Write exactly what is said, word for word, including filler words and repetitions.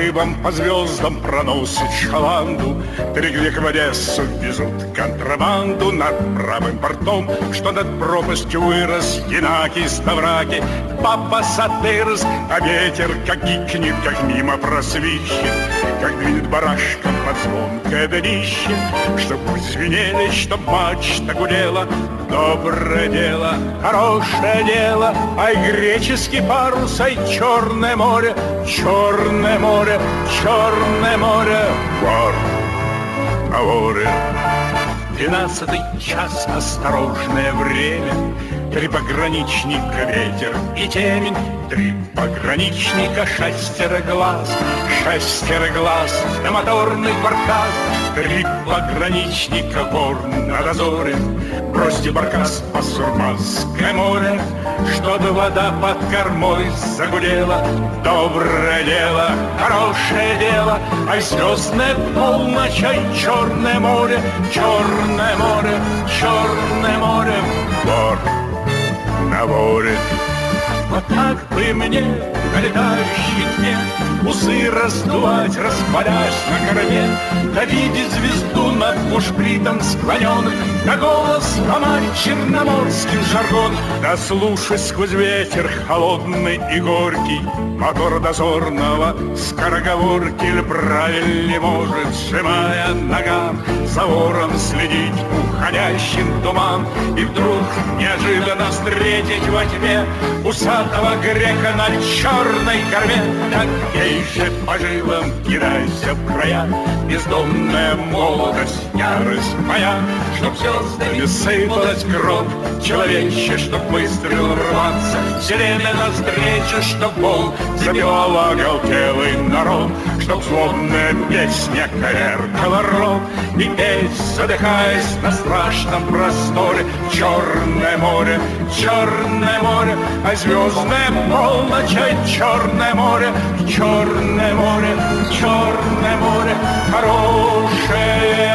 порывом по звездам проносит шаланду. Перегрек в Одессу везут контрабанду над правым бортом, что над пропастью вырос Янакий Ставраки. Папа Сатырс, а ветер как гикнет, как мимо просвищет, как двинет барашком под звонкое днище. Чтоб звенели, чтоб мачта гудела, доброе дело, хорошее дело. Ай, греческий парус, ай, Черное море, Черное море, Черное море. Вор на воре. Двенадцатый час, осторожное время. Три пограничника, ветер и темень. Три пограничника, шестеро глаз, шестеро глаз на моторный баркас. Три пограничника, вор на дозоре. Бросьте баркас по Сурмазское море, чтобы вода под кормой загудела. Доброе дело, хорошее дело, ай, звездная полночь, ай, Черное море, Черное море, Черное море. Вор на воре. Вот так бы мне, на летающий дне, усы раздувать, распалясь на корме, да видеть звезду над бушпритом склоненных, да голос ломать черноморским жаргоном, да слушать сквозь ветер холодный и горький мотор дозорного скороговорки. Или правильнее может, сжимая ногам, за вором следить уходящим туман, и вдруг неожиданно встретить во тьме усатого грека на черной корме. Так ей же по жилам кидайся в края, бездомная молодость, ярость моя, чтоб звездами сыпалась кровь человечья, чтоб выстрел рваться вселенной навстречу, чтоб боль забивала оголтелый народ, чтоб злобная песня коверкала рот, и петь, задыхаясь на страшном просторе. Черное море, Черное море, а звездная полночь, ай, Черное море, Черное море, Черное море, хорошее